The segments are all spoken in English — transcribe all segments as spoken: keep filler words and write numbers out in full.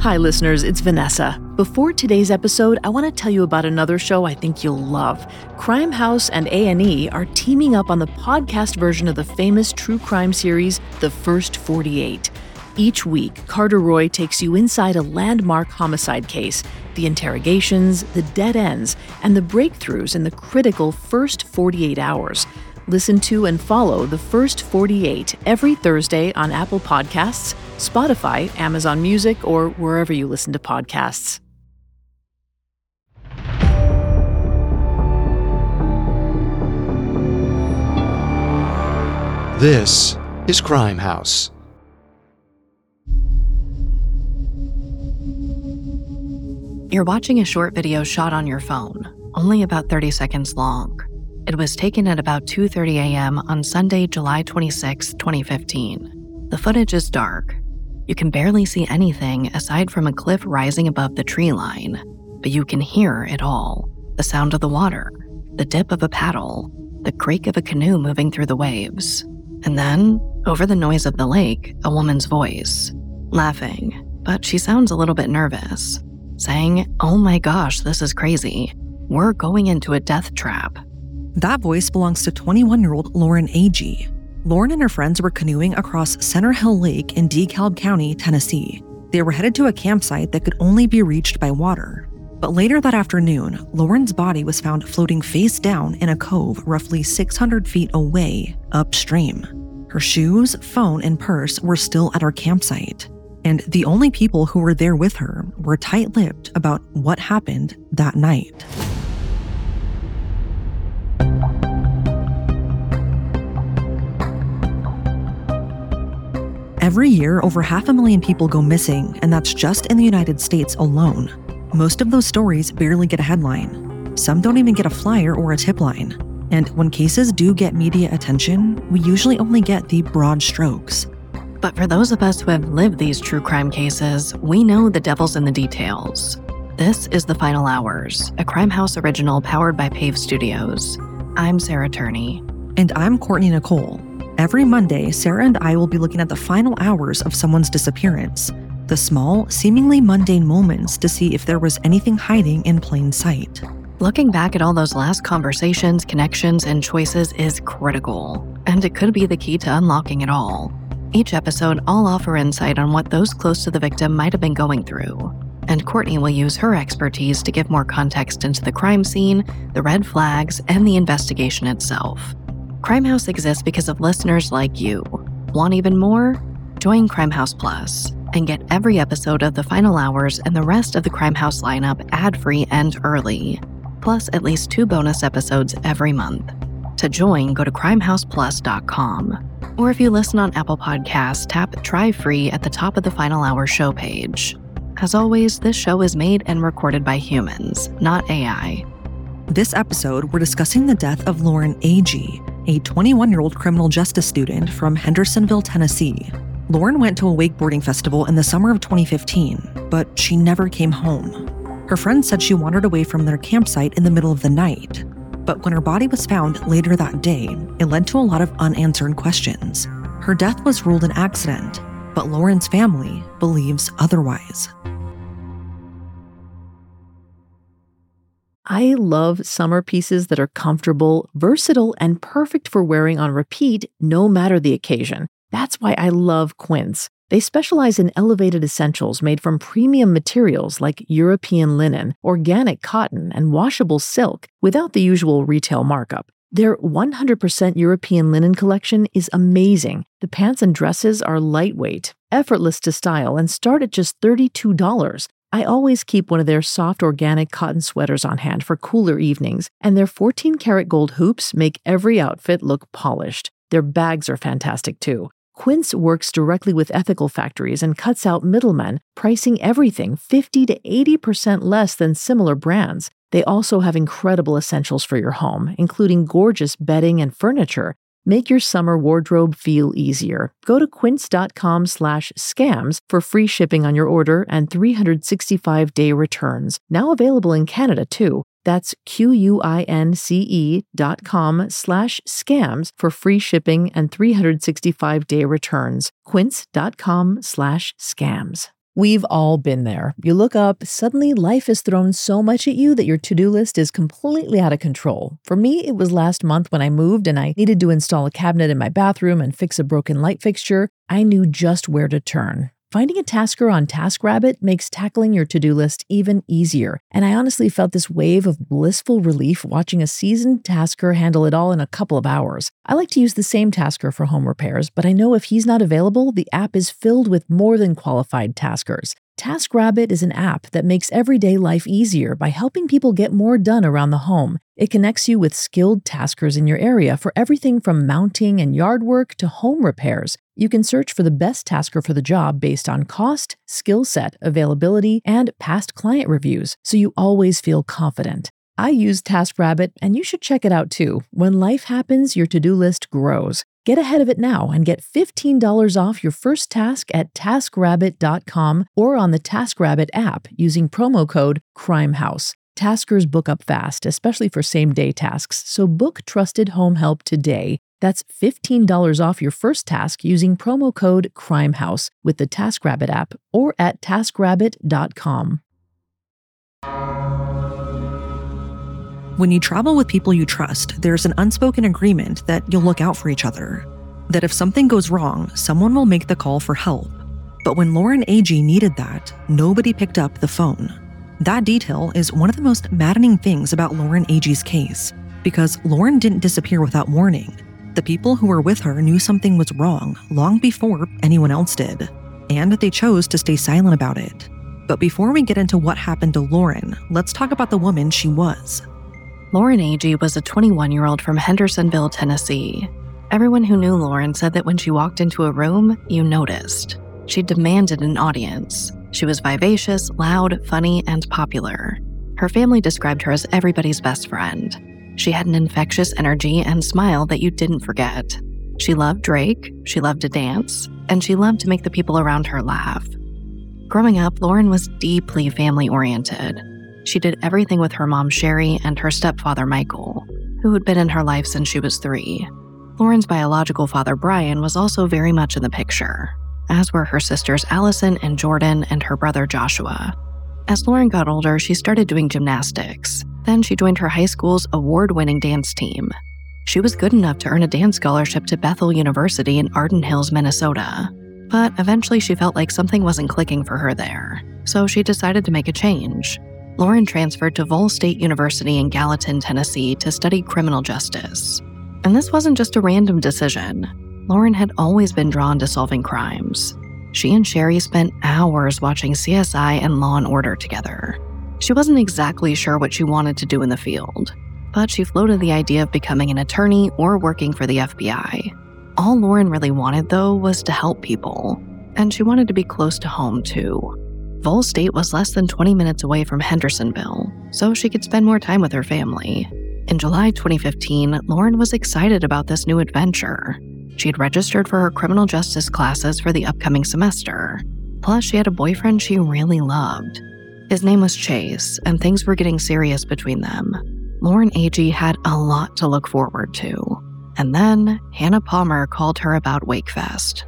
Hi, listeners, it's Vanessa. Before today's episode, I want to tell you about another show I think you'll love. Crime House and A and E are teaming up on the podcast version of the famous true crime series, The First forty-eight. Each week, Carter Roy takes you inside a landmark homicide case, the interrogations, the dead ends, and the breakthroughs in the critical first forty-eight hours. Listen to and follow The First forty-eight every Thursday on Apple Podcasts, Spotify, Amazon Music, or wherever you listen to podcasts. This is Crime House. You're watching a short video shot on your phone, only about thirty seconds long. It was taken at about two thirty a.m. on Sunday, July twenty-sixth, twenty fifteen. The footage is dark. You can barely see anything aside from a cliff rising above the tree line, but you can hear it all. The sound of the water, the dip of a paddle, the creak of a canoe moving through the waves. And then, over the noise of the lake, a woman's voice, laughing, but she sounds a little bit nervous, saying, "Oh my gosh, this is crazy. We're going into a death trap." That voice belongs to twenty-one-year-old Lauren Agee. Lauren and her friends were canoeing across Center Hill Lake in DeKalb County, Tennessee. They were headed to a campsite that could only be reached by water. But later that afternoon, Lauren's body was found floating face down in a cove roughly six hundred feet away, upstream. Her shoes, phone, and purse were still at her campsite. And the only people who were there with her were tight-lipped about what happened that night. Every year, over half a million people go missing, and that's just in the United States alone. Most of those stories barely get a headline. Some don't even get a flyer or a tip line. And when cases do get media attention, we usually only get the broad strokes. But for those of us who have lived these true crime cases, we know the devil's in the details. This is The Final Hours, a Crime House original powered by Pave Studios. I'm Sarah Turney. And I'm Courtney Nicole. Every Monday, Sarah and I will be looking at the final hours of someone's disappearance, the small, seemingly mundane moments to see if there was anything hiding in plain sight. Looking back at all those last conversations, connections, and choices is critical, and it could be the key to unlocking it all. Each episode, I'll offer insight on what those close to the victim might have been going through, and Courtney will use her expertise to give more context into the crime scene, the red flags, and the investigation itself. Crime House exists because of listeners like you. Want even more? Join Crime House Plus and get every episode of The Final Hours and the rest of the Crime House lineup ad-free and early, plus at least two bonus episodes every month. To join, go to crime house plus dot com. Or if you listen on Apple Podcasts, tap Try Free at the top of the Final Hour show page. As always, this show is made and recorded by humans, not A I. This episode, we're discussing the death of Lauren Agee, a twenty-one-year-old criminal justice student from Hendersonville, Tennessee. Lauren went to a wakeboarding festival in the summer of twenty fifteen, but she never came home. Her friends said she wandered away from their campsite in the middle of the night. But when her body was found later that day, it led to a lot of unanswered questions. Her death was ruled an accident, but Lauren's family believes otherwise. I love summer pieces that are comfortable, versatile, and perfect for wearing on repeat, no matter the occasion. That's why I love Quince. They specialize in elevated essentials made from premium materials like European linen, organic cotton, and washable silk without the usual retail markup. Their one hundred percent European linen collection is amazing. The pants and dresses are lightweight, effortless to style, and start at just thirty-two dollars. I always keep one of their soft organic cotton sweaters on hand for cooler evenings, and their fourteen karat gold hoops make every outfit look polished. Their bags are fantastic too. Quince works directly with ethical factories and cuts out middlemen, pricing everything fifty to eighty percent less than similar brands. They also have incredible essentials for your home, including gorgeous bedding and furniture. Make your summer wardrobe feel easier. Go to quince.com slash scams for free shipping on your order and three hundred sixty-five day returns. Now available in Canada too. That's Q-U-I-N-C-E dot com slash scams for free shipping and three hundred sixty-five day returns. Quince.com slash scams. We've all been there. You look up, suddenly life has thrown so much at you that your to-do list is completely out of control. For me, it was last month when I moved and I needed to install a cabinet in my bathroom and fix a broken light fixture. I knew just where to turn. Finding a tasker on TaskRabbit makes tackling your to-do list even easier, and I honestly felt this wave of blissful relief watching a seasoned tasker handle it all in a couple of hours. I like to use the same tasker for home repairs, but I know if he's not available, the app is filled with more than qualified taskers. TaskRabbit is an app that makes everyday life easier by helping people get more done around the home. It connects you with skilled taskers in your area for everything from mounting and yard work to home repairs. You can search for the best tasker for the job based on cost, skill set, availability, and past client reviews, so you always feel confident. I use TaskRabbit, and you should check it out too. When life happens, your to-do list grows. Get ahead of it now and get fifteen dollars off your first task at task rabbit dot com or on the TaskRabbit app using promo code CRIMEHOUSE. Taskers book up fast, especially for same-day tasks, so book trusted home help today. That's fifteen dollars off your first task using promo code CRIMEHOUSE with the TaskRabbit app or at task rabbit dot com. When you travel with people you trust, there's an unspoken agreement that you'll look out for each other. That if something goes wrong, someone will make the call for help. But when Lauren Agee needed that, nobody picked up the phone. That detail is one of the most maddening things about Lauren Agee's case, because Lauren didn't disappear without warning. The people who were with her knew something was wrong long before anyone else did, and they chose to stay silent about it. But before we get into what happened to Lauren, let's talk about the woman she was. Lauren Agee was a twenty-one-year-old from Hendersonville, Tennessee. Everyone who knew Lauren said that when she walked into a room, you noticed. She demanded an audience. She was vivacious, loud, funny, and popular. Her family described her as everybody's best friend. She had an infectious energy and smile that you didn't forget. She loved Drake, she loved to dance, and she loved to make the people around her laugh. Growing up, Lauren was deeply family-oriented. She did everything with her mom, Sherry, and her stepfather, Michael, who had been in her life since she was three. Lauren's biological father, Brian, was also very much in the picture, as were her sisters Allison and Jordan and her brother, Joshua. As Lauren got older, she started doing gymnastics. Then she joined her high school's award-winning dance team. She was good enough to earn a dance scholarship to Bethel University in Arden Hills, Minnesota. But eventually she felt like something wasn't clicking for her there, so she decided to make a change. Lauren transferred to Vol State University in Gallatin, Tennessee to study criminal justice. And this wasn't just a random decision. Lauren had always been drawn to solving crimes. She and Sherry spent hours watching C S I and Law and Order together. She wasn't exactly sure what she wanted to do in the field, but she floated the idea of becoming an attorney or working for the F B I. All Lauren really wanted, though, was to help people, and she wanted to be close to home, too. Vol State was less than twenty minutes away from Hendersonville, so she could spend more time with her family. In July twenty fifteen, Lauren was excited about this new adventure. She had registered for her criminal justice classes for the upcoming semester. Plus, she had a boyfriend she really loved. His name was Chase, and things were getting serious between them. Lauren Agee had a lot to look forward to. And then, Hannah Palmer called her about Wakefest.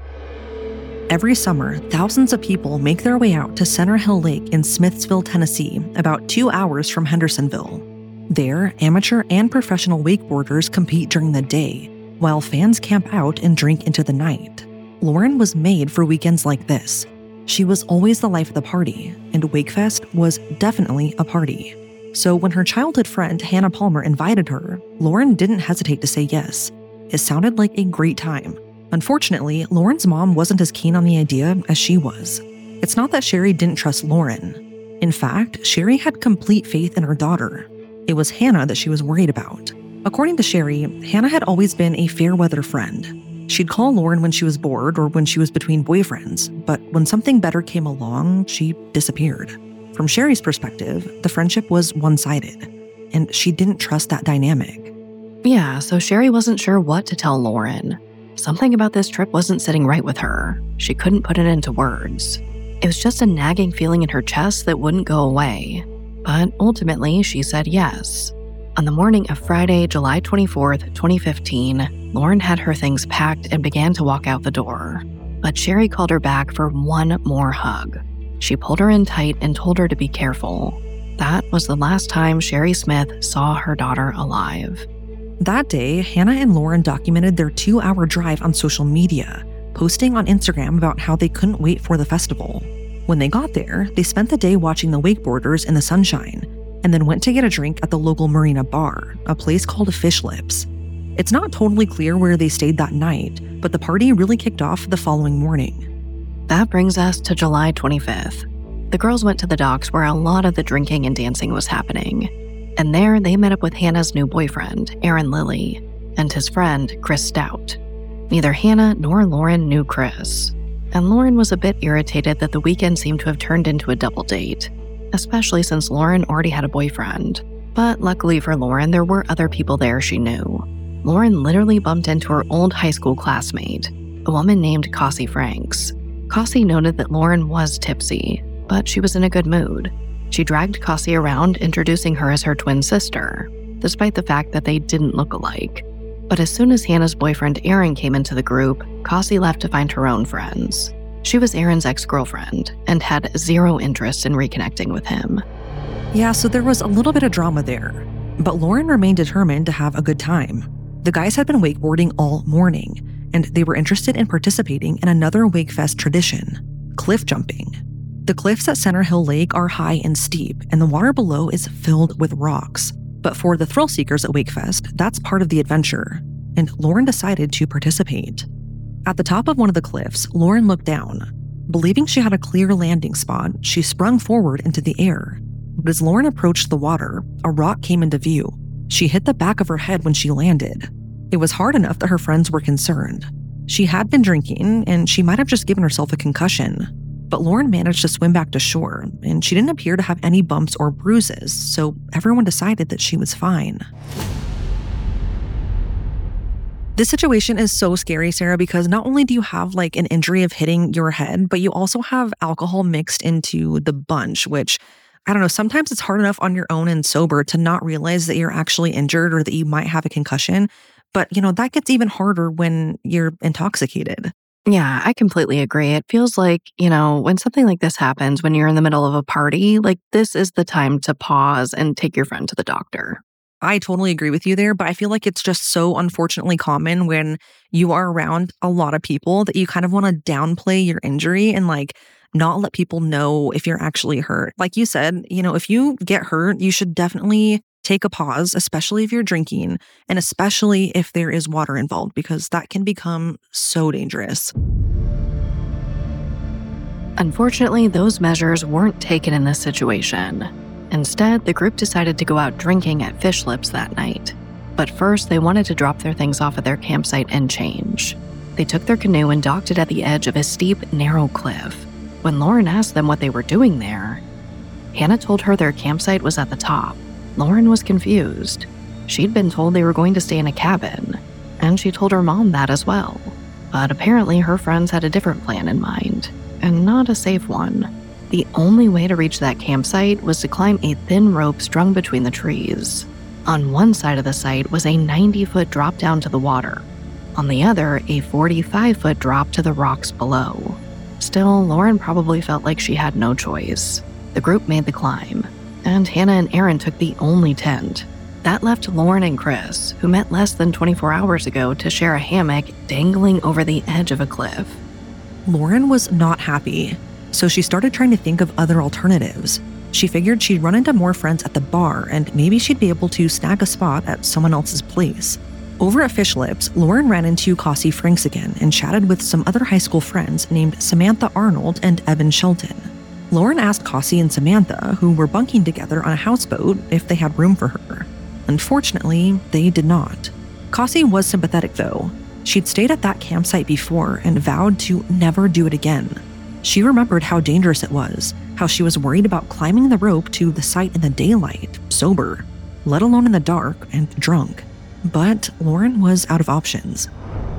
Every summer, thousands of people make their way out to Center Hill Lake in Smithsville, Tennessee, about two hours from Hendersonville. There, amateur and professional wakeboarders compete during the day, while fans camp out and drink into the night. Lauren was made for weekends like this. She was always the life of the party, and Wakefest was definitely a party. So when her childhood friend Hannah Palmer invited her, Lauren didn't hesitate to say yes. It sounded like a great time. Unfortunately, Lauren's mom wasn't as keen on the idea as she was. It's not that Sherry didn't trust Lauren. In fact, Sherry had complete faith in her daughter. It was Hannah that she was worried about. According to Sherry, Hannah had always been a fair-weather friend. She'd call Lauren when she was bored or when she was between boyfriends, but when something better came along, she disappeared. From Sherry's perspective, the friendship was one-sided, and she didn't trust that dynamic. Yeah, so Sherry wasn't sure what to tell Lauren. Something about this trip wasn't sitting right with her. She couldn't put it into words. It was just a nagging feeling in her chest that wouldn't go away. But ultimately, she said yes. On the morning of Friday, July twenty-fourth, twenty fifteen, Lauren had her things packed and began to walk out the door. But Sherry called her back for one more hug. She pulled her in tight and told her to be careful. That was the last time Sherry Smith saw her daughter alive. That day, Hannah and Lauren documented their two-hour drive on social media, posting on Instagram about how they couldn't wait for the festival. When they got there, they spent the day watching the wakeboarders in the sunshine, and then went to get a drink at the local marina bar, a place called Fish Lips. It's not totally clear where they stayed that night, but the party really kicked off the following morning. That brings us to July twenty-fifth. The girls went to the docks where a lot of the drinking and dancing was happening. And there they met up with Hannah's new boyfriend, Aaron Lilly, and his friend, Chris Stout. Neither Hannah nor Lauren knew Chris. And Lauren was a bit irritated that the weekend seemed to have turned into a double date, especially since Lauren already had a boyfriend. But luckily for Lauren, there were other people there she knew. Lauren literally bumped into her old high school classmate, a woman named Cassie Franks. Cassie noted that Lauren was tipsy, but she was in a good mood. She dragged Cassie around, introducing her as her twin sister, despite the fact that they didn't look alike. But as soon as Hannah's boyfriend Aaron came into the group, Cassie left to find her own friends. She was Aaron's ex-girlfriend and had zero interest in reconnecting with him. Yeah, so there was a little bit of drama there, but Lauren remained determined to have a good time. The guys had been wakeboarding all morning, and they were interested in participating in another Wakefest tradition, cliff jumping. The cliffs at Center Hill Lake are high and steep, and the water below is filled with rocks. But for the thrill seekers at Wakefest, that's part of the adventure, and Lauren decided to participate. At the top of one of the cliffs, Lauren looked down. Believing she had a clear landing spot, she sprung forward into the air. But as Lauren approached the water, a rock came into view. She hit the back of her head when she landed. It was hard enough that her friends were concerned. She had been drinking, and she might have just given herself a concussion. But Lauren managed to swim back to shore, and she didn't appear to have any bumps or bruises, so everyone decided that she was fine. This situation is so scary, Sarah, because not only do you have like an injury of hitting your head, but you also have alcohol mixed into the bunch, which, I don't know, sometimes it's hard enough on your own and sober to not realize that you're actually injured or that you might have a concussion. But, you know, that gets even harder when you're intoxicated. Yeah, I completely agree. It feels like, you know, when something like this happens, when you're in the middle of a party, like this is the time to pause and take your friend to the doctor. I totally agree with you there, but I feel like it's just so unfortunately common when you are around a lot of people that you kind of want to downplay your injury and like not let people know if you're actually hurt. Like you said, you know, if you get hurt, you should definitely take a pause, especially if you're drinking, and especially if there is water involved, because that can become so dangerous. Unfortunately, those measures weren't taken in this situation. Instead, the group decided to go out drinking at Fish Lips that night. But first, they wanted to drop their things off at their campsite and change. They took their canoe and docked it at the edge of a steep, narrow cliff. When Lauren asked them what they were doing there, Hannah told her their campsite was at the top. Lauren was confused. She'd been told they were going to stay in a cabin, and she told her mom that as well. But apparently her friends had a different plan in mind, and not a safe one. The only way to reach that campsite was to climb a thin rope strung between the trees. On one side of the site was a ninety-foot drop down to the water. On the other, a forty-five-foot drop to the rocks below. Still, Lauren probably felt like she had no choice. The group made the climb, and Hannah and Aaron took the only tent. That left Lauren and Chris, who met less than twenty-four hours ago, to share a hammock dangling over the edge of a cliff. Lauren was not happy, so she started trying to think of other alternatives. She figured she'd run into more friends at the bar, and maybe she'd be able to snag a spot at someone else's place. Over at Fish Lips, Lauren ran into Cassie Franks again and chatted with some other high school friends named Samantha Arnold and Evan Shelton. Lauren asked Cassie and Samantha, who were bunking together on a houseboat, if they had room for her. Unfortunately, they did not. Cassie was sympathetic, though. She'd stayed at that campsite before and vowed to never do it again. She remembered how dangerous it was, how she was worried about climbing the rope to the site in the daylight, sober, let alone in the dark and drunk. But Lauren was out of options.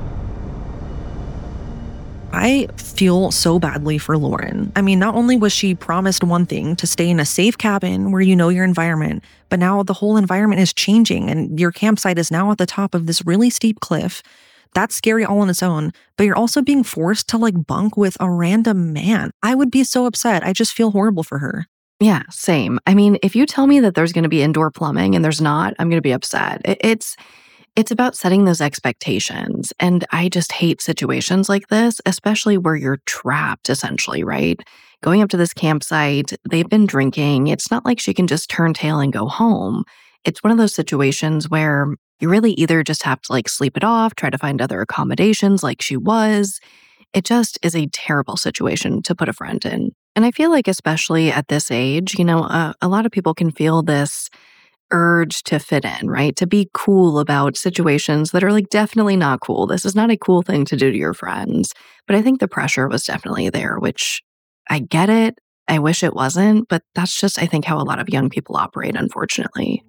I feel so badly for Lauren. I mean, not only was she promised one thing, to stay in a safe cabin where you know your environment, but now the whole environment is changing and your campsite is now at the top of this really steep cliff. That's scary all on its own, but you're also being forced to like bunk with a random man. I would be so upset. I just feel horrible for her. Yeah, same. I mean, if you tell me that there's going to be indoor plumbing and there's not, I'm going to be upset. It, it's it's about setting those expectations. And I just hate situations like this, especially where you're trapped, essentially, right? Going up to this campsite, they've been drinking. It's not like she can just turn tail and go home. It's one of those situations where you really either just have to like sleep it off, try to find other accommodations like she was. It just is a terrible situation to put a friend in. And I feel like especially at this age, you know, uh, a lot of people can feel this urge to fit in, right? To be cool about situations that are like definitely not cool. This is not a cool thing to do to your friends. But I think the pressure was definitely there, which I get it. I wish it wasn't, but that's just, I think, how a lot of young people operate, unfortunately.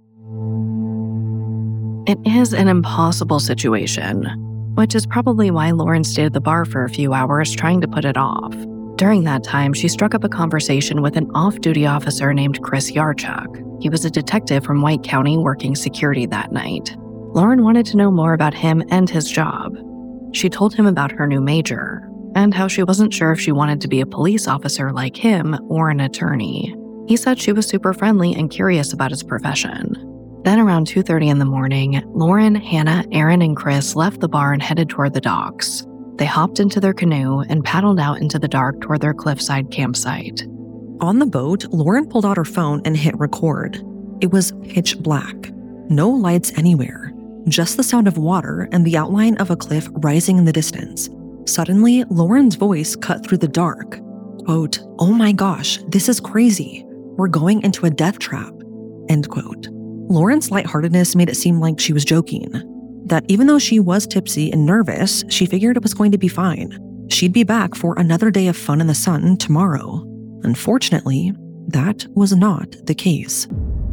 It is an impossible situation, which is probably why Lauren stayed at the bar for a few hours trying to put it off. During that time, she struck up a conversation with an off-duty officer named Chris Yarchuk. He was a detective from White County working security that night. Lauren wanted to know more about him and his job. She told him about her new major and how she wasn't sure if she wanted to be a police officer like him or an attorney. He said she was super friendly and curious about his profession. Then around two thirty in the morning, Lauren, Hannah, Aaron, and Chris left the bar and headed toward the docks. They hopped into their canoe and paddled out into the dark toward their cliffside campsite. On the boat, Lauren pulled out her phone and hit record. It was pitch black. No lights anywhere. Just the sound of water and the outline of a cliff rising in the distance. Suddenly, Lauren's voice cut through the dark. Quote, "Oh my gosh, this is crazy. We're going into a death trap." End quote. Lauren's lightheartedness made it seem like she was joking. That even though she was tipsy and nervous, she figured it was going to be fine. She'd be back for another day of fun in the sun tomorrow. Unfortunately, that was not the case.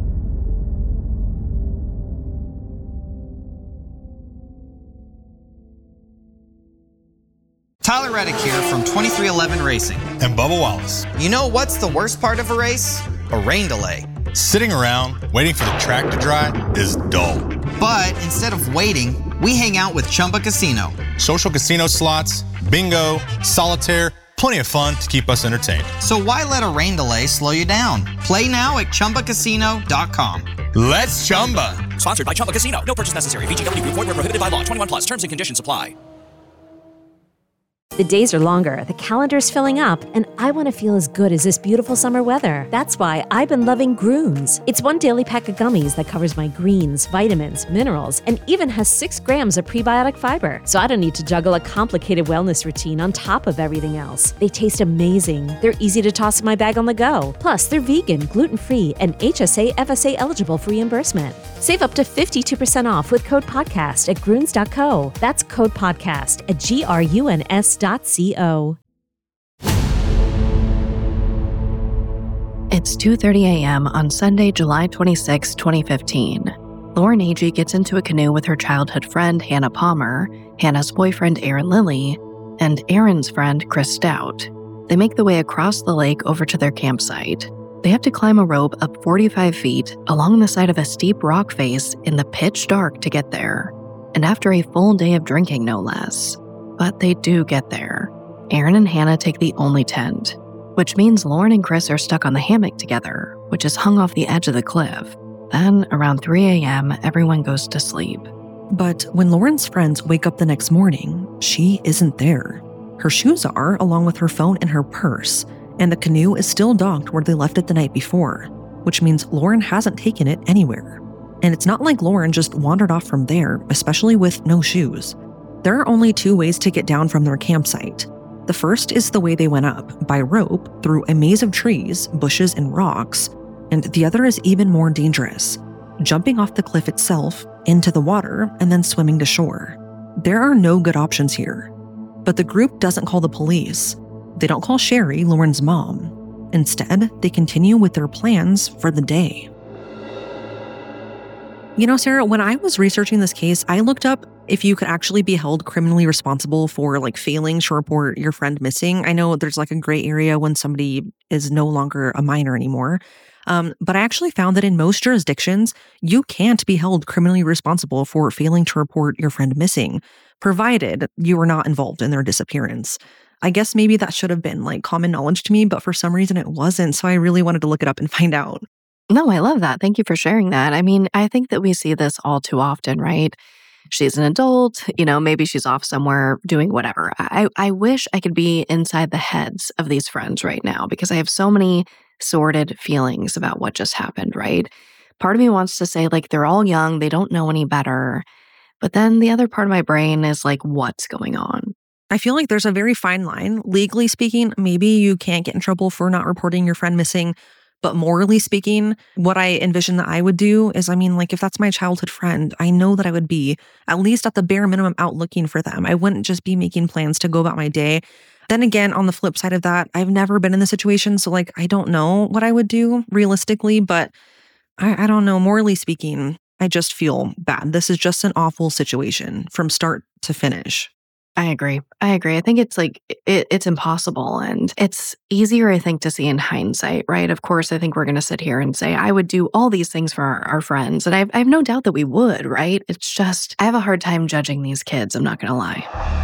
Tyler Reddick here from twenty-three eleven Racing. And Bubba Wallace. You know what's the worst part of a race? A rain delay. Sitting around waiting for the track to dry is dull. But instead of waiting, we hang out with Chumba Casino. Social casino slots, bingo, solitaire, plenty of fun to keep us entertained. So why let a rain delay slow you down? Play now at Chumba Casino dot com. Let's Chumba. Sponsored by Chumba Casino. No purchase necessary. V G W Group. Void where prohibited by law. twenty-one plus. Terms and conditions apply. The days are longer, the calendar's filling up, and I want to feel as good as this beautiful summer weather. That's why I've been loving Grooms. It's one daily pack of gummies that covers my greens, vitamins, minerals, and even has six grams of prebiotic fiber. So I don't need to juggle a complicated wellness routine on top of everything else. They taste amazing. They're easy to toss in my bag on the go. Plus, they're vegan, gluten-free, and H S A F S A eligible for reimbursement. Save up to fifty-two percent off with code podcast at gruns dot co. That's code podcast at G R U N S dot co. It's two thirty a.m. on Sunday, July twenty-sixth, twenty fifteen. Lauren Agee gets into a canoe with her childhood friend, Hannah Palmer, Hannah's boyfriend, Aaron Lilly, and Aaron's friend, Chris Stout. They make the way across the lake over to their campsite. They have to climb a rope up forty-five feet along the side of a steep rock face in the pitch dark to get there, and after a full day of drinking, no less. But they do get there. Aaron and Hannah take the only tent, which means Lauren and Chris are stuck on the hammock together, which is hung off the edge of the cliff. Then, around three a.m., everyone goes to sleep. But when Lauren's friends wake up the next morning, she isn't there. Her shoes are, along with her phone and her purse, and the canoe is still docked where they left it the night before, which means Lauren hasn't taken it anywhere. And it's not like Lauren just wandered off from there, especially with no shoes. There are only two ways to get down from their campsite. The first is the way they went up, by rope, through a maze of trees, bushes, and rocks, and the other is even more dangerous, jumping off the cliff itself, into the water, and then swimming to shore. There are no good options here. But the group doesn't call the police. They don't call Sherry, Lauren's mom. Instead, they continue with their plans for the day. You know, Sarah, when I was researching this case, I looked up if you could actually be held criminally responsible for like failing to report your friend missing. I know there's like a gray area when somebody is no longer a minor anymore. Um, but I actually found that in most jurisdictions, you can't be held criminally responsible for failing to report your friend missing, provided you were not involved in their disappearance. I guess maybe that should have been like common knowledge to me, but for some reason it wasn't. So I really wanted to look it up and find out. No, I love that. Thank you for sharing that. I mean, I think that we see this all too often, right? She's an adult, you know, maybe she's off somewhere doing whatever. I, I wish I could be inside the heads of these friends right now because I have so many sordid feelings about what just happened, right? Part of me wants to say, like, they're all young, they don't know any better. But then the other part of my brain is like, what's going on? I feel like there's a very fine line. Legally speaking, maybe you can't get in trouble for not reporting your friend missing. But morally speaking, what I envision that I would do is, I mean, like, if that's my childhood friend, I know that I would be at least at the bare minimum out looking for them. I wouldn't just be making plans to go about my day. Then again, on the flip side of that, I've never been in the situation. So, like, I don't know what I would do realistically, but I, I don't know. Morally speaking, I just feel bad. This is just an awful situation from start to finish. I agree. I agree. I think it's like, it, it's impossible. And it's easier, I think, to see in hindsight, right? Of course, I think we're going to sit here and say, I would do all these things for our, our friends. And I've, I have no doubt that we would, right? It's just, I have a hard time judging these kids. I'm not going to lie.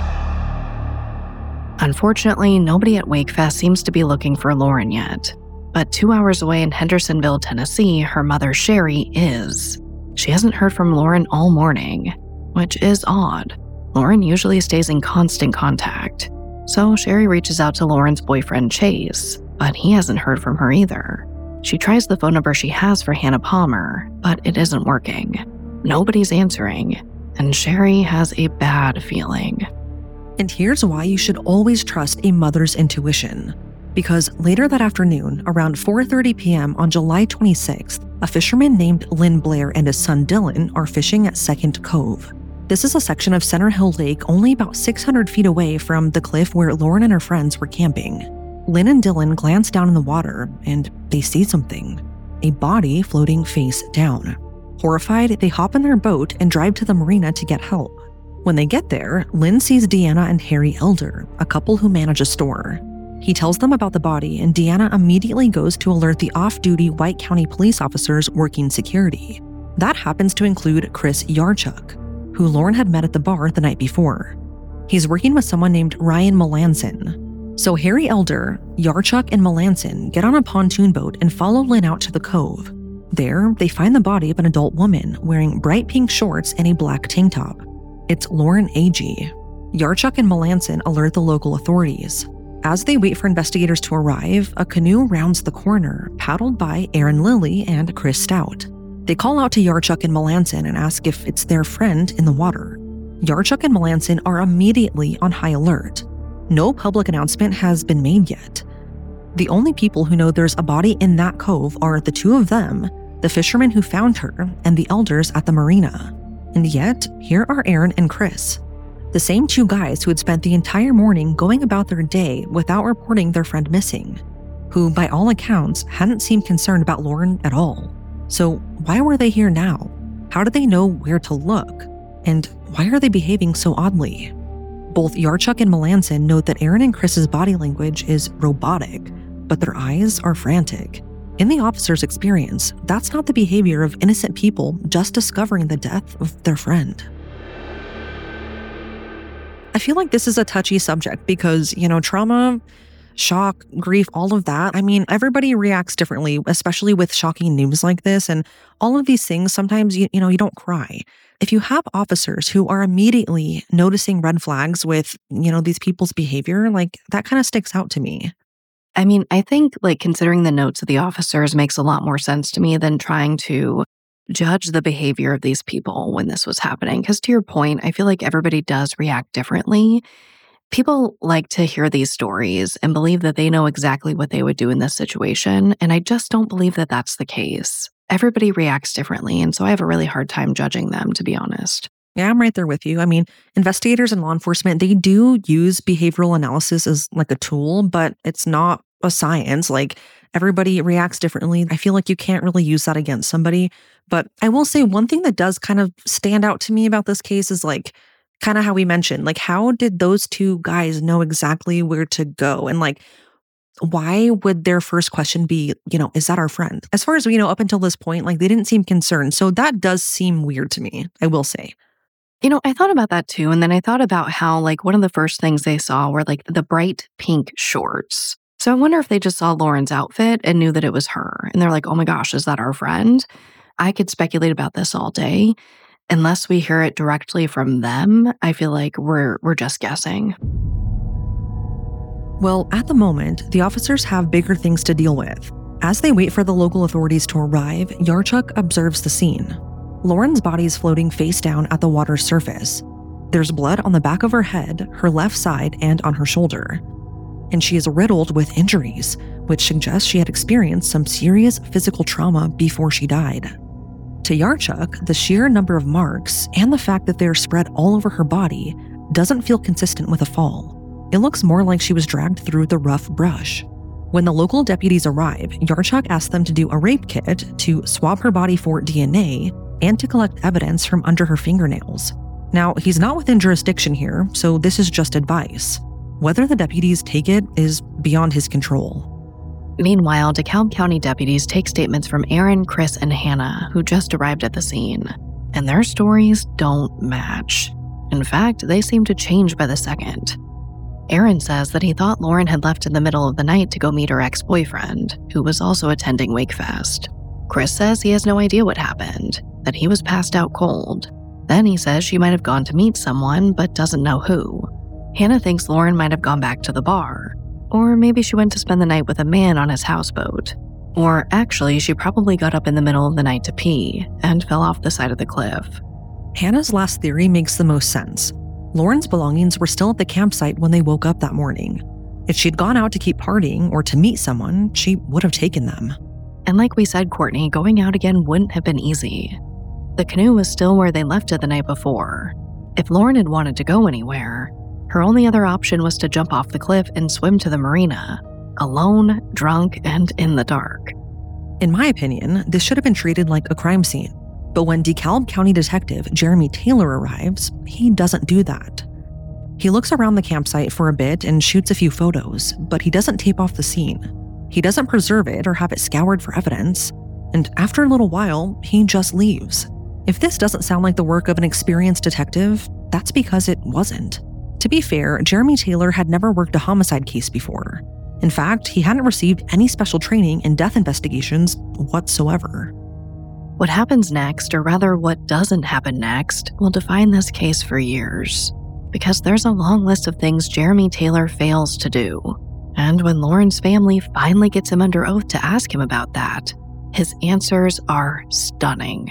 Unfortunately, nobody at Wakefest seems to be looking for Lauren yet. But two hours away in Hendersonville, Tennessee, her mother, Sherry, is. She hasn't heard from Lauren all morning, which is odd. Lauren usually stays in constant contact. So Sherry reaches out to Lauren's boyfriend, Chase, but he hasn't heard from her either. She tries the phone number she has for Hannah Palmer, but it isn't working. Nobody's answering, and Sherry has a bad feeling. And here's why you should always trust a mother's intuition. Because later that afternoon, around four thirty p.m. on July twenty-sixth, a fisherman named Lynn Blair and his son Dylan are fishing at Second Cove. This is a section of Center Hill Lake only about six hundred feet away from the cliff where Lauren and her friends were camping. Lynn and Dylan glance down in the water and they see something. A body floating face down. Horrified, they hop in their boat and drive to the marina to get help. When they get there, Lynn sees Deanna and Harry Elder, a couple who manage a store. He tells them about the body, and Deanna immediately goes to alert the off-duty White County police officers working security. That happens to include Chris Yarchuk, who Lauren had met at the bar the night before. He's working with someone named Ryan Melanson. So Harry Elder, Yarchuk, and Melanson get on a pontoon boat and follow Lynn out to the cove. There, they find the body of an adult woman wearing bright pink shorts and a black tank top. It's Lauren Agee. Yarchuk and Melanson alert the local authorities. As they wait for investigators to arrive, a canoe rounds the corner, paddled by Aaron Lilly and Chris Stout. They call out to Yarchuk and Melanson and ask if it's their friend in the water. Yarchuk and Melanson are immediately on high alert. No public announcement has been made yet. The only people who know there's a body in that cove are the two of them, the fisherman who found her, and the elders at the marina. And yet, here are Aaron and Chris, the same two guys who had spent the entire morning going about their day without reporting their friend missing, who, by all accounts, hadn't seemed concerned about Lauren at all. So why were they here now? How did they know where to look? And why are they behaving so oddly? Both Yarchuk and Melanson note that Aaron and Chris's body language is robotic, but their eyes are frantic. In the officer's experience, that's not the behavior of innocent people just discovering the death of their friend. I feel like this is a touchy subject because, you know, trauma, shock, grief, all of that. I mean, everybody reacts differently, especially with shocking news like this. And all of these things, sometimes, you, you know, you don't cry. If you have officers who are immediately noticing red flags with, you know, these people's behavior, like that kind of sticks out to me. I mean, I think like considering the notes of the officers makes a lot more sense to me than trying to judge the behavior of these people when this was happening. Because to your point, I feel like everybody does react differently. People like to hear these stories and believe that they know exactly what they would do in this situation. And I just don't believe that that's the case. Everybody reacts differently. And so I have a really hard time judging them, to be honest. Yeah, I'm right there with you. I mean, investigators and law enforcement, they do use behavioral analysis as like a tool, but it's not a science. Like everybody reacts differently. I feel like you can't really use that against somebody. But I will say one thing that does kind of stand out to me about this case is like, kind of how we mentioned, like, how did those two guys know exactly where to go? And like, why would their first question be, you know, is that our friend? As far as we know, up until this point, like, they didn't seem concerned. So that does seem weird to me, I will say. You know, I thought about that too. And then I thought about how, like, one of the first things they saw were like the bright pink shorts. So I wonder if they just saw Lauren's outfit and knew that it was her. And they're like, oh my gosh, is that our friend? I could speculate about this all day. Unless we hear it directly from them, I feel like we're we're just guessing. Well, at the moment, the officers have bigger things to deal with. As they wait for the local authorities to arrive, Yarchuk observes the scene. Lauren's body is floating face down at the water's surface. There's blood on the back of her head, her left side, and on her shoulder. And she is riddled with injuries, which suggests she had experienced some serious physical trauma before she died. To Yarchuk, the sheer number of marks and the fact that they're spread all over her body doesn't feel consistent with a fall. It looks more like she was dragged through the rough brush. When the local deputies arrive, Yarchuk asks them to do a rape kit to swab her body for D N A and to collect evidence from under her fingernails. Now, he's not within jurisdiction here, so this is just advice. Whether the deputies take it is beyond his control. Meanwhile, DeKalb County deputies take statements from Aaron, Chris, and Hannah, who just arrived at the scene. And their stories don't match. In fact, they seem to change by the second. Aaron says that he thought Lauren had left in the middle of the night to go meet her ex-boyfriend, who was also attending Wakefest. Chris says he has no idea what happened, that he was passed out cold. Then he says she might have gone to meet someone, but doesn't know who. Hannah thinks Lauren might have gone back to the bar. Or maybe she went to spend the night with a man on his houseboat. Or actually, she probably got up in the middle of the night to pee and fell off the side of the cliff. Hannah's last theory makes the most sense. Lauren's belongings were still at the campsite when they woke up that morning. If she'd gone out to keep partying or to meet someone, she would have taken them. And like we said, Courtney, going out again wouldn't have been easy. The canoe was still where they left it the night before. If Lauren had wanted to go anywhere, her only other option was to jump off the cliff and swim to the marina, alone, drunk, and in the dark. In my opinion, this should have been treated like a crime scene. But when DeKalb County Detective Jeremy Taylor arrives, he doesn't do that. He looks around the campsite for a bit and shoots a few photos, but he doesn't tape off the scene. He doesn't preserve it or have it scoured for evidence. And after a little while, he just leaves. If this doesn't sound like the work of an experienced detective, that's because it wasn't. To be fair, Jeremy Taylor had never worked a homicide case before. In fact, he hadn't received any special training in death investigations whatsoever. What happens next, or rather what doesn't happen next, will define this case for years. Because there's a long list of things Jeremy Taylor fails to do. And when Lauren's family finally gets him under oath to ask him about that, his answers are stunning.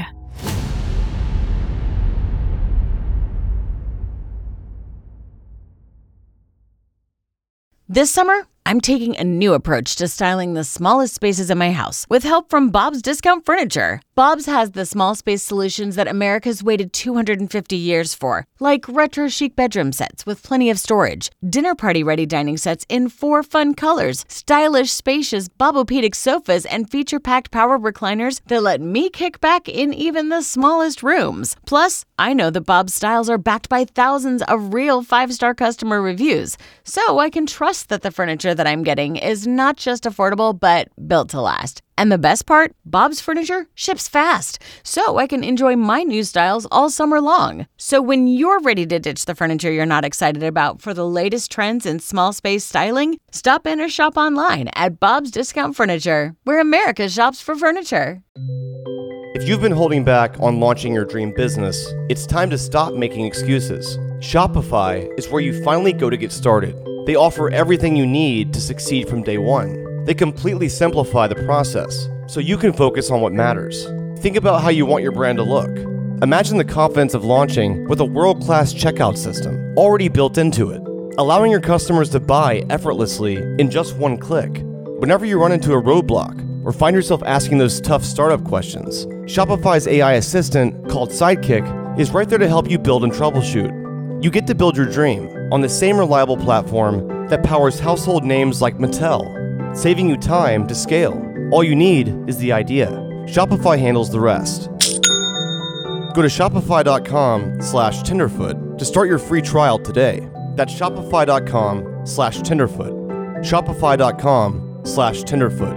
This summer, I'm taking a new approach to styling the smallest spaces in my house with help from Bob's Discount Furniture. Bob's has the small space solutions that America's waited two hundred fifty years for, like retro chic bedroom sets with plenty of storage, dinner party ready dining sets in four fun colors, stylish spacious Bobopedic sofas, and feature packed power recliners that let me kick back in even the smallest rooms. Plus, I know that Bob's styles are backed by thousands of real five-star customer reviews, so I can trust that the furniture that I'm getting is not just affordable, but built to last. And the best part, Bob's Furniture ships fast, so I can enjoy my new styles all summer long. So when you're ready to ditch the furniture you're not excited about for the latest trends in small space styling, stop in or shop online at Bob's Discount Furniture, where America shops for furniture. If you've been holding back on launching your dream business, it's time to stop making excuses. Shopify is where you finally go to get started. They offer everything you need to succeed from day one. They completely simplify the process, so you can focus on what matters. Think about how you want your brand to look. Imagine the confidence of launching with a world-class checkout system already built into it, allowing your customers to buy effortlessly in just one click. Whenever you run into a roadblock or find yourself asking those tough startup questions, Shopify's A I assistant, called Sidekick, is right there to help you build and troubleshoot. You get to build your dream on the same reliable platform that powers household names like Mattel, saving you time to scale. All you need is the idea. Shopify handles the rest. Go to shopify.com slash tenderfoot to start your free trial today. That's shopify.com slash tenderfoot. Shopify.com slash tenderfoot.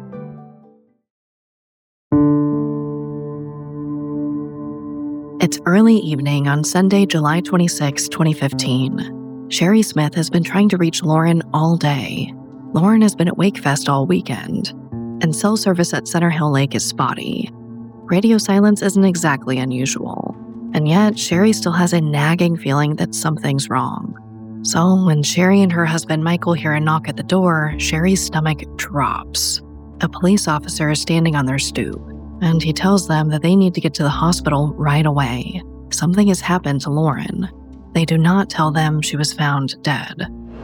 It's early evening on Sunday, July twenty-sixth, twenty fifteen. Sherry Smith has been trying to reach Lauren all day. Lauren has been at Wakefest all weekend, and cell service at Center Hill Lake is spotty. Radio silence isn't exactly unusual, and yet Sherry still has a nagging feeling that something's wrong. So when Sherry and her husband Michael hear a knock at the door, Sherry's stomach drops. A police officer is standing on their stoop, and he tells them that they need to get to the hospital right away. Something has happened to Lauren. They do not tell them she was found dead.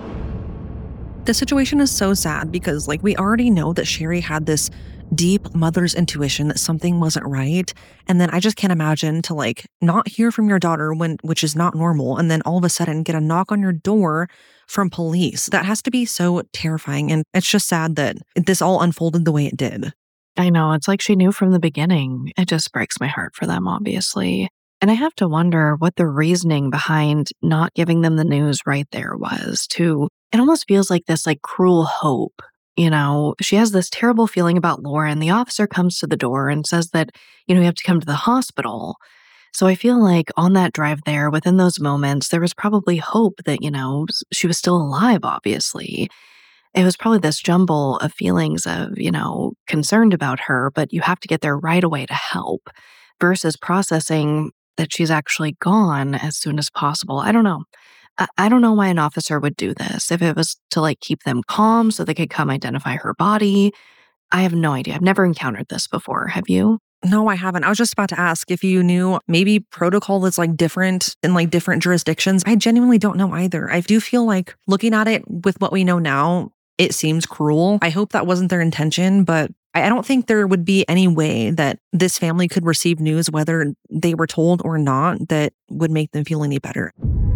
The situation is so sad because, like, we already know that Sherry had this deep mother's intuition that something wasn't right. And then I just can't imagine to, like, not hear from your daughter, when which is not normal, and then all of a sudden get a knock on your door from police. That has to be so terrifying. And it's just sad that this all unfolded the way it did. I know, it's like she knew from the beginning. It just breaks my heart for them, obviously. And I have to wonder what the reasoning behind not giving them the news right there was, too. It almost feels like this, like, cruel hope. You know, she has this terrible feeling about Lauren. The officer comes to the door and says that, you know, you have to come to the hospital. So I feel like on that drive there, within those moments, there was probably hope that, you know, she was still alive, obviously. It was probably this jumble of feelings of, you know, concerned about her, but you have to get there right away to help, versus processing that she's actually gone as soon as possible. I don't know. I, I don't know why an officer would do this. If it was to, like, keep them calm so they could come identify her body, I have no idea. I've never encountered this before. Have you? No, I haven't. I was just about to ask if you knew maybe protocol is, like, different in, like, different jurisdictions. I genuinely don't know either. I do feel like, looking at it with what we know now, it seems cruel. I hope that wasn't their intention, but I don't think there would be any way that this family could receive news, whether they were told or not, that would make them feel any better.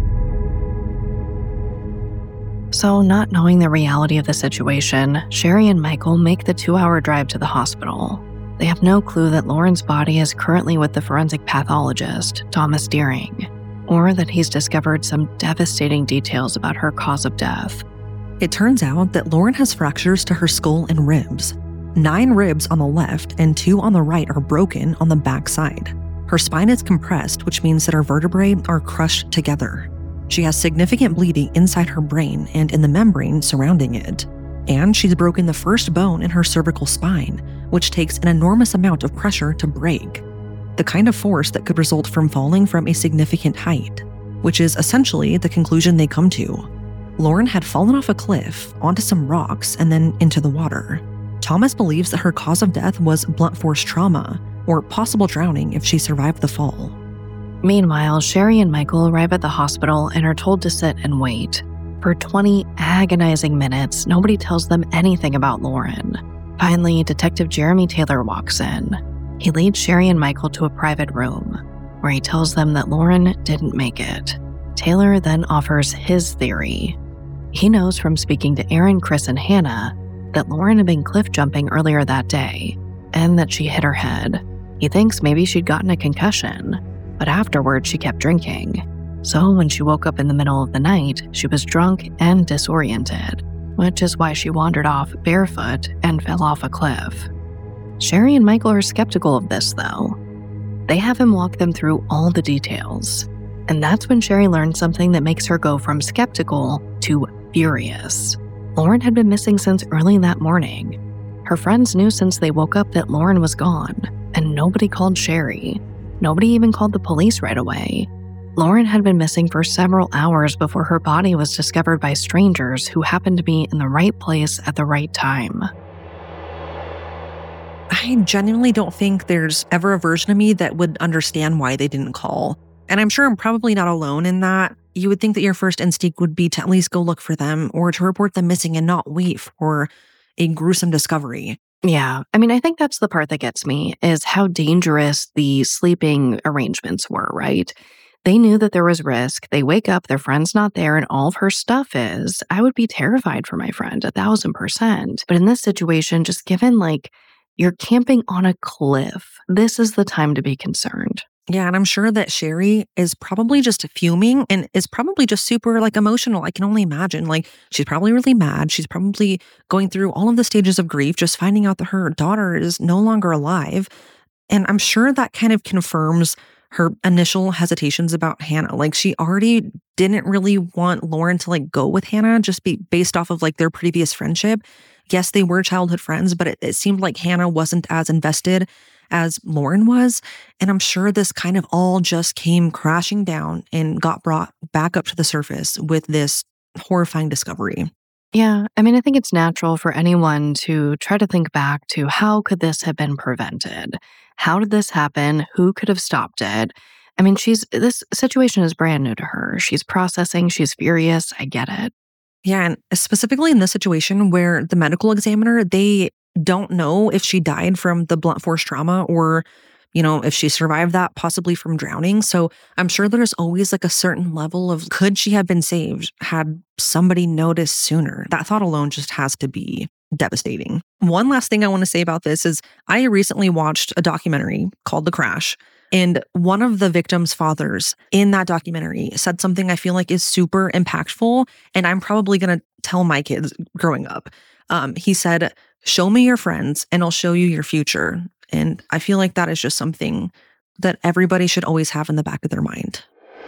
So, not knowing the reality of the situation, Sherry and Michael make the two-hour drive to the hospital. They have no clue that Lauren's body is currently with the forensic pathologist, Thomas Deering, or that he's discovered some devastating details about her cause of death. It turns out that Lauren has fractures to her skull and ribs. Nine ribs on the left and two on the right are broken on the back side. Her spine is compressed, which means that her vertebrae are crushed together. She has significant bleeding inside her brain and in the membrane surrounding it. And she's broken the first bone in her cervical spine, which takes an enormous amount of pressure to break. The kind of force that could result from falling from a significant height, which is essentially the conclusion they come to. Lauren had fallen off a cliff, onto some rocks, and then into the water. Thomas believes that her cause of death was blunt force trauma, or possible drowning if she survived the fall. Meanwhile, Sherry and Michael arrive at the hospital and are told to sit and wait. For twenty agonizing minutes, nobody tells them anything about Lauren. Finally, Detective Jeremy Taylor walks in. He leads Sherry and Michael to a private room, where he tells them that Lauren didn't make it. Taylor then offers his theory. He knows from speaking to Aaron, Chris, and Hannah that Lauren had been cliff jumping earlier that day, and that she hit her head. He thinks maybe she'd gotten a concussion, but afterwards she kept drinking. So when she woke up in the middle of the night, she was drunk and disoriented, which is why she wandered off barefoot and fell off a cliff. Sherry and Michael are skeptical of this, though. They have him walk them through all the details, and that's when Sherry learns something that makes her go from skeptical to furious. Lauren had been missing since early that morning. Her friends knew since they woke up that Lauren was gone, and nobody called Sherry. Nobody even called the police right away. Lauren had been missing for several hours before her body was discovered by strangers who happened to be in the right place at the right time. I genuinely don't think there's ever a version of me that would understand why they didn't call. And I'm sure I'm probably not alone in that. You would think that your first instinct would be to at least go look for them or to report them missing and not wait for a gruesome discovery. Yeah, I mean, I think that's the part that gets me, is how dangerous the sleeping arrangements were, right? They knew that there was risk. They wake up, their friend's not there, and all of her stuff is. I would be terrified for my friend, a thousand percent. But in this situation, just given, like, you're camping on a cliff, this is the time to be concerned. Yeah, and I'm sure that Sherry is probably just fuming and is probably just super like emotional. I can only imagine. Like, she's probably really mad. She's probably going through all of the stages of grief, just finding out that her daughter is no longer alive. And I'm sure that kind of confirms her initial hesitations about Hannah. Like, she already didn't really want Lauren to like go with Hannah just be based off of like their previous friendship. Yes, they were childhood friends, but it, it seemed like Hannah wasn't as invested as Lauren was. And I'm sure this kind of all just came crashing down and got brought back up to the surface with this horrifying discovery. Yeah, I mean, I think it's natural for anyone to try to think back to how could this have been prevented? How did this happen? Who could have stopped it? I mean, she's this situation is brand new to her. She's processing. She's furious. I get it. Yeah, and specifically in this situation where the medical examiner, they don't know if she died from the blunt force trauma or, you know, if she survived that, possibly from drowning. So I'm sure there's always like a certain level of could she have been saved had somebody noticed sooner? That thought alone just has to be devastating. One last thing I want to say about this is I recently watched a documentary called The Crash. And one of the victim's fathers in that documentary said something I feel like is super impactful. And I'm probably going to tell my kids growing up. Um, he said, "Show me your friends and I'll show you your future." And I feel like that is just something that everybody should always have in the back of their mind.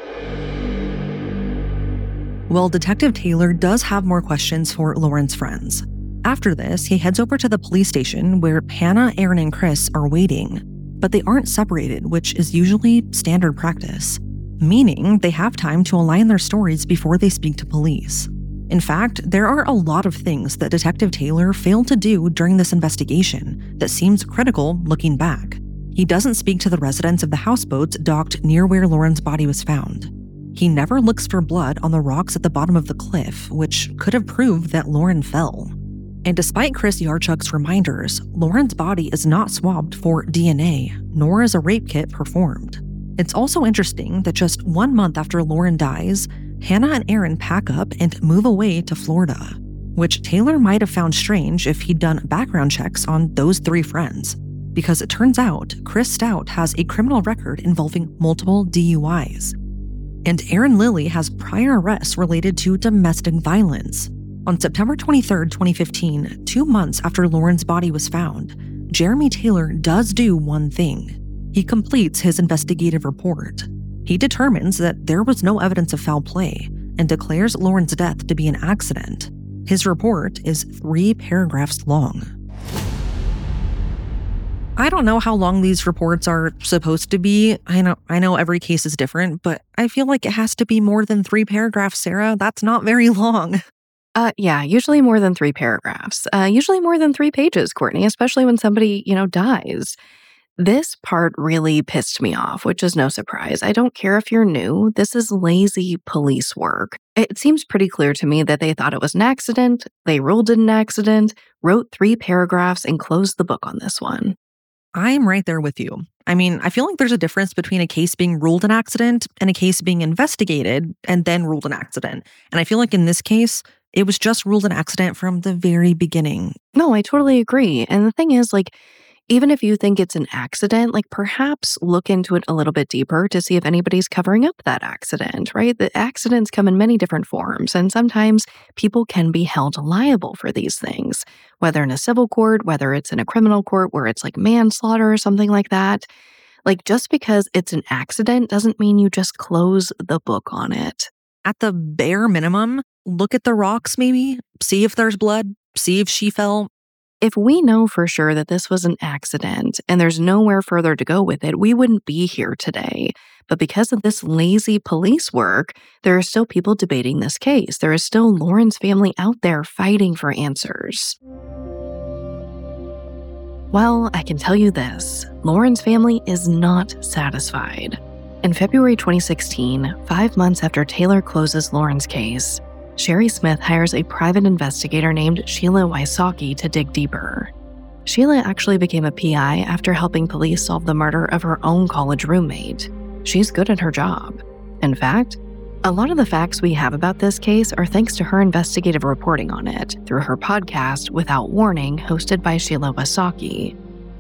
Well, Detective Taylor does have more questions for Lauren's friends. After this, he heads over to the police station where Hannah, Aaron, and Chris are waiting. But they aren't separated, which is usually standard practice, meaning they have time to align their stories before they speak to police. In fact, there are a lot of things that Detective Taylor failed to do during this investigation that seems critical looking back. He doesn't speak to the residents of the houseboats docked near where Lauren's body was found. He never looks for blood on the rocks at the bottom of the cliff, which could have proved that Lauren fell. And despite Chris Yarchuk's reminders, Lauren's body is not swabbed for D N A, nor is a rape kit performed. It's also interesting that just one month after Lauren dies, Hannah and Aaron pack up and move away to Florida, which Taylor might have found strange if he'd done background checks on those three friends, because it turns out Chris Stout has a criminal record involving multiple D U Is. And Aaron Lilly has prior arrests related to domestic violence. On September twenty-third, twenty fifteen, two months after Lauren's body was found, Jeremy Taylor does do one thing. He completes his investigative report. He determines that there was no evidence of foul play and declares Lauren's death to be an accident. His report is three paragraphs long. I don't know how long these reports are supposed to be. I know I know every case is different, but I feel like it has to be more than three paragraphs, Sarah. That's not very long. Uh, yeah, usually more than three paragraphs. Uh, usually more than three pages, Courtney, especially when somebody, you know, dies. This part really pissed me off, which is no surprise. I don't care if you're new. This is lazy police work. It seems pretty clear to me that they thought it was an accident. They ruled it an accident, wrote three paragraphs, and closed the book on this one. I'm right there with you. I mean, I feel like there's a difference between a case being ruled an accident and a case being investigated and then ruled an accident. And I feel like in this case, it was just ruled an accident from the very beginning. No, I totally agree. And the thing is, like, even if you think it's an accident, like perhaps look into it a little bit deeper to see if anybody's covering up that accident, right? The accidents come in many different forms, and sometimes people can be held liable for these things, whether in a civil court, whether it's in a criminal court where it's like manslaughter or something like that. Like, just because it's an accident doesn't mean you just close the book on it. At the bare minimum, look at the rocks maybe, see if there's blood, see if she fell. If we know for sure that this was an accident and there's nowhere further to go with it, we wouldn't be here today. But because of this lazy police work, there are still people debating this case. There is still Lauren's family out there fighting for answers. Well, I can tell you this, Lauren's family is not satisfied. In February twenty sixteen, five months after Taylor closes Lauren's case, Sherry Smith hires a private investigator named Sheila Wysocki to dig deeper. Sheila actually became a P I after helping police solve the murder of her own college roommate. She's good at her job. In fact, a lot of the facts we have about this case are thanks to her investigative reporting on it through her podcast, Without Warning, hosted by Sheila Wysocki.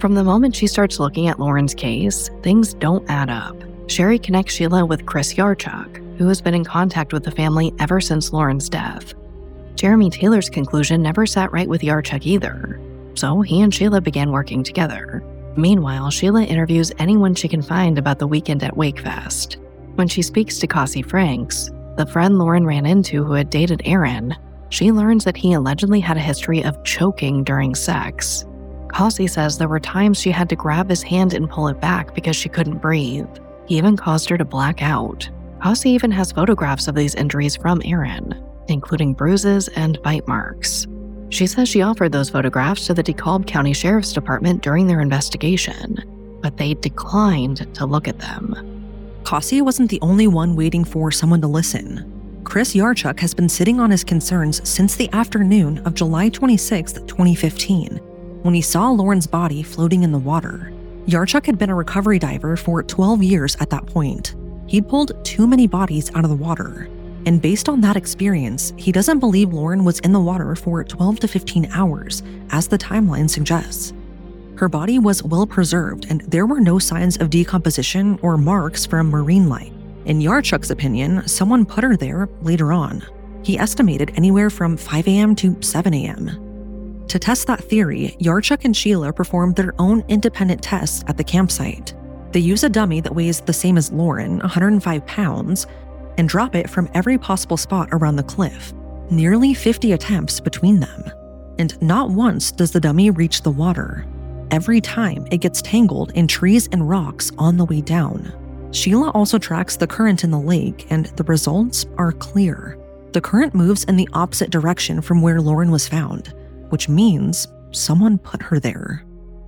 From the moment she starts looking at Lauren's case, things don't add up. Sherry connects Sheila with Chris Yarchuk, who has been in contact with the family ever since Lauren's death. Jeremy Taylor's conclusion never sat right with Yarchuk either, so he and Sheila began working together. Meanwhile, Sheila interviews anyone she can find about the weekend at Wakefest. When she speaks to Cassie Franks, the friend Lauren ran into who had dated Aaron, she learns that he allegedly had a history of choking during sex. Cassie says there were times she had to grab his hand and pull it back because she couldn't breathe. He even caused her to black out. Cassie even has photographs of these injuries from Aaron, including bruises and bite marks. She says she offered those photographs to the DeKalb County Sheriff's Department during their investigation, but they declined to look at them. Cassie wasn't the only one waiting for someone to listen. Chris Yarchuk has been sitting on his concerns since the afternoon of July twenty-sixth, twenty fifteen, when he saw Lauren's body floating in the water. Yarchuk had been a recovery diver for twelve years at that point. He'd pulled too many bodies out of the water. And based on that experience, he doesn't believe Lauren was in the water for twelve to fifteen hours, as the timeline suggests. Her body was well preserved, and there were no signs of decomposition or marks from marine life. In Yarchuk's opinion, someone put her there later on. He estimated anywhere from five a.m. to seven a.m. To test that theory, Yarchuk and Sheila performed their own independent tests at the campsite. They use a dummy that weighs the same as Lauren, one hundred five pounds, and drop it from every possible spot around the cliff, nearly fifty attempts between them. And not once does the dummy reach the water. Every time it gets tangled in trees and rocks on the way down. Sheila also tracks the current in the lake, and the results are clear. The current moves in the opposite direction from where Lauren was found, which means someone put her there.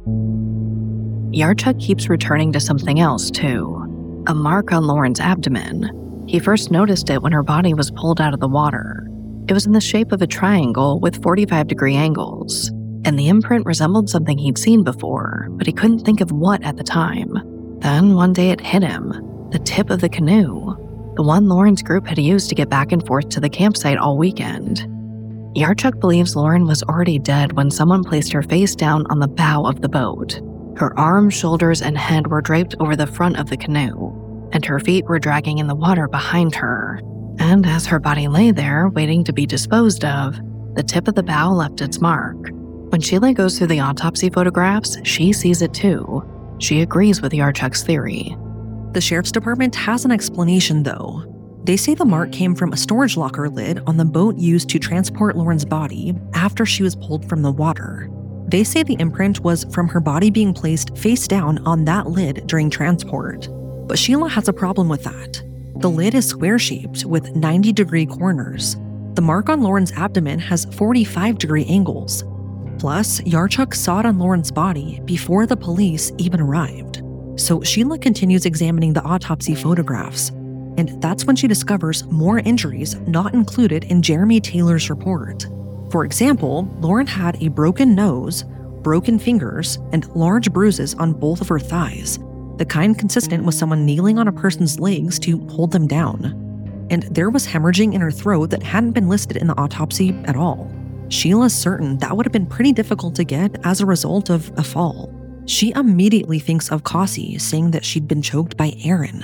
Yarchuk keeps returning to something else too, a mark on Lauren's abdomen. He first noticed it when her body was pulled out of the water. It was in the shape of a triangle with forty-five degree angles, and the imprint resembled something he'd seen before, but he couldn't think of what at the time. Then one day it hit him, the tip of the canoe, the one Lauren's group had used to get back and forth to the campsite all weekend. Yarchuk believes Lauren was already dead when someone placed her face down on the bow of the boat. Her arms, shoulders, and head were draped over the front of the canoe, and her feet were dragging in the water behind her. And as her body lay there, waiting to be disposed of, the tip of the bow left its mark. When Sheila goes through the autopsy photographs, she sees it too. She agrees with Yarchuk's theory. The sheriff's department has an explanation, though. They say the mark came from a storage locker lid on the boat used to transport Lauren's body after she was pulled from the water. They say the imprint was from her body being placed face down on that lid during transport. But Sheila has a problem with that. The lid is square-shaped with ninety degree corners. The mark on Lauren's abdomen has forty-five degree angles. Plus, Yarchuk saw it on Lauren's body before the police even arrived. So Sheila continues examining the autopsy photographs, and that's when she discovers more injuries not included in Jeremy Taylor's report. For example, Lauren had a broken nose, broken fingers, and large bruises on both of her thighs, the kind consistent with someone kneeling on a person's legs to hold them down. And there was hemorrhaging in her throat that hadn't been listed in the autopsy at all. Sheila's certain that would have been pretty difficult to get as a result of a fall. She immediately thinks of Cassie saying that she'd been choked by Aaron.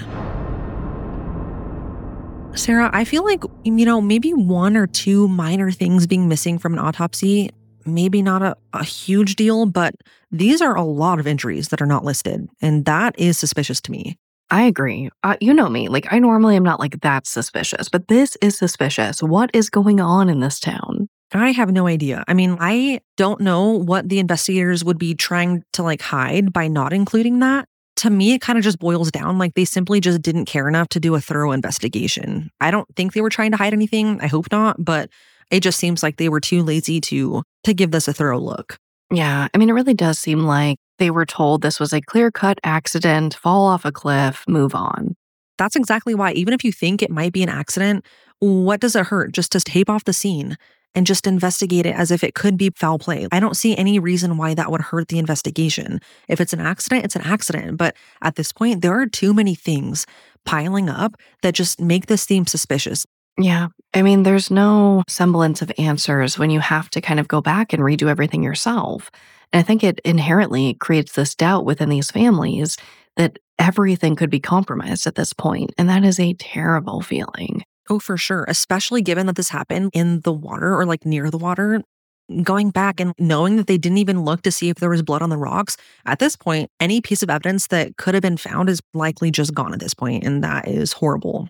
Sarah, I feel like, you know, maybe one or two minor things being missing from an autopsy, maybe not a, a huge deal, but these are a lot of injuries that are not listed, and that is suspicious to me. I agree. Uh, you know me, like I normally am not like that suspicious, but this is suspicious. What is going on in this town? I have no idea. I mean, I don't know what the investigators would be trying to like hide by not including that. To me, it kind of just boils down like they simply just didn't care enough to do a thorough investigation. I don't think they were trying to hide anything. I hope not, but it just seems like they were too lazy to to give this a thorough look. Yeah, I mean, it really does seem like they were told this was a clear-cut accident, fall off a cliff, move on. That's exactly why, even if you think it might be an accident, what does it hurt just to tape off the scene and just investigate it as if it could be foul play? I don't see any reason why that would hurt the investigation. If it's an accident, it's an accident. But at this point, there are too many things piling up that just make this seem suspicious. Yeah. I mean, there's no semblance of answers when you have to kind of go back and redo everything yourself. And I think it inherently creates this doubt within these families that everything could be compromised at this point, and that is a terrible feeling. Oh, for sure, especially given that this happened in the water or like near the water. Going back and knowing that they didn't even look to see if there was blood on the rocks, at this point, any piece of evidence that could have been found is likely just gone at this point, and that is horrible.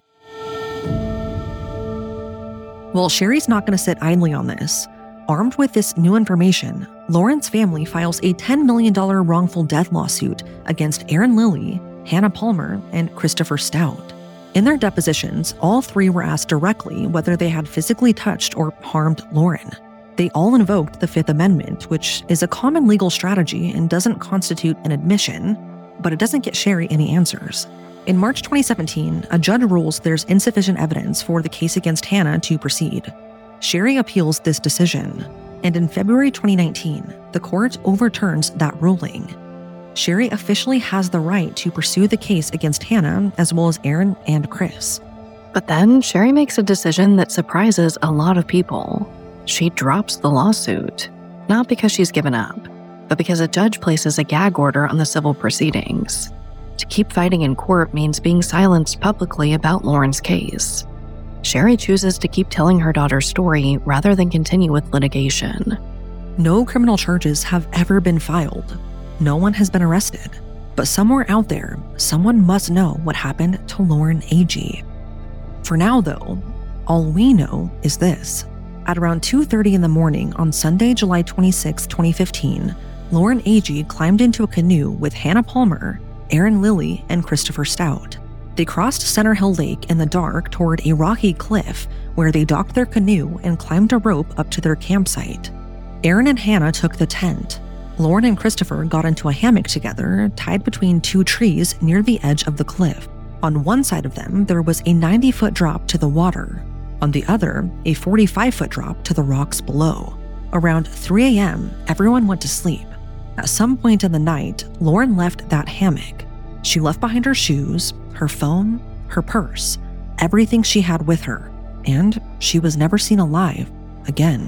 Well, Sherry's not going to sit idly on this. Armed with this new information, Lauren's family files a ten million dollars wrongful death lawsuit against Erin Lilly, Hannah Palmer, and Christopher Stout. In their depositions, all three were asked directly whether they had physically touched or harmed Lauren. They all invoked the Fifth Amendment, which is a common legal strategy and doesn't constitute an admission, but it doesn't get Sherry any answers. In March twenty seventeen, a judge rules there's insufficient evidence for the case against Hannah to proceed. Sherry appeals this decision, and in February twenty nineteen, the court overturns that ruling. Sherry officially has the right to pursue the case against Hannah, as well as Erin and Chris. But then Sherry makes a decision that surprises a lot of people. She drops the lawsuit, not because she's given up, but because a judge places a gag order on the civil proceedings. To keep fighting in court means being silenced publicly about Lauren's case. Sherry chooses to keep telling her daughter's story rather than continue with litigation. No criminal charges have ever been filed. No one has been arrested. But somewhere out there, someone must know what happened to Lauren Agee. For now, though, all we know is this. At around two thirty in the morning on Sunday, July twenty-sixth, twenty fifteen, Lauren Agee climbed into a canoe with Hannah Palmer, Erin Lilly, and Christopher Stout. They crossed Center Hill Lake in the dark toward a rocky cliff where they docked their canoe and climbed a rope up to their campsite. Erin and Hannah took the tent. Lauren and Christopher got into a hammock together, tied between two trees near the edge of the cliff. On one side of them, there was a ninety-foot drop to the water. On the other, a forty-five-foot drop to the rocks below. Around three a.m., everyone went to sleep. At some point in the night, Lauren left that hammock. She left behind her shoes, her phone, her purse, everything she had with her, and she was never seen alive again.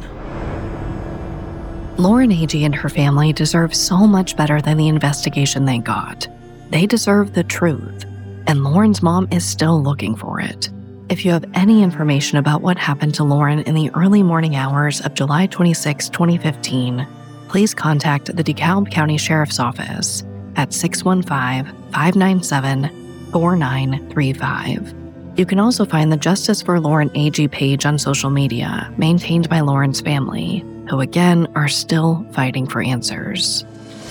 Lauren Agee and her family deserve so much better than the investigation they got. They deserve the truth, and Lauren's mom is still looking for it. If you have any information about what happened to Lauren in the early morning hours of July twenty-sixth, twenty fifteen, please contact the DeKalb County Sheriff's Office at six one five, five nine seven, four nine three five. You can also find the Justice for Lauren Agee page on social media, maintained by Lauren's family, who again are still fighting for answers.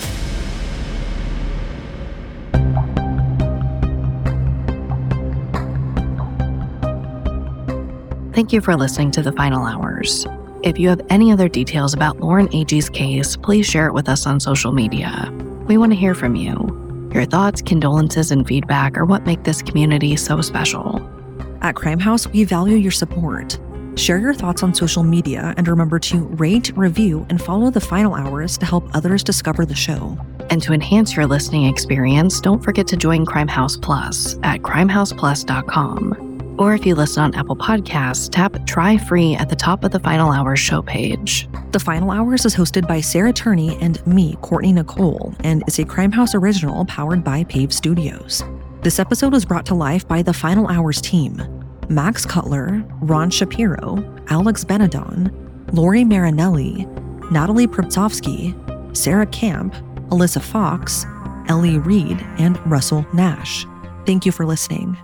Thank you for listening to The Final Hours. If you have any other details about Lauren Agee's case, please share it with us on social media. We want to hear from you. Your thoughts, condolences, and feedback are what make this community so special. At Crime House, we value your support. Share your thoughts on social media and remember to rate, review, and follow The Final Hours to help others discover the show. And to enhance your listening experience, don't forget to join Crime House Plus at crime house plus dot com. Or if you listen on Apple Podcasts, tap Try Free at the top of the Final Hours show page. The Final Hours is hosted by Sarah Turney and me, Courtney Nicole, and is a Crime House original powered by Pave Studios. This episode was brought to life by the Final Hours team: Max Cutler, Ron Shapiro, Alex Benedon, Lori Marinelli, Natalie Pripsovsky, Sarah Camp, Alyssa Fox, Ellie Reed, and Russell Nash. Thank you for listening.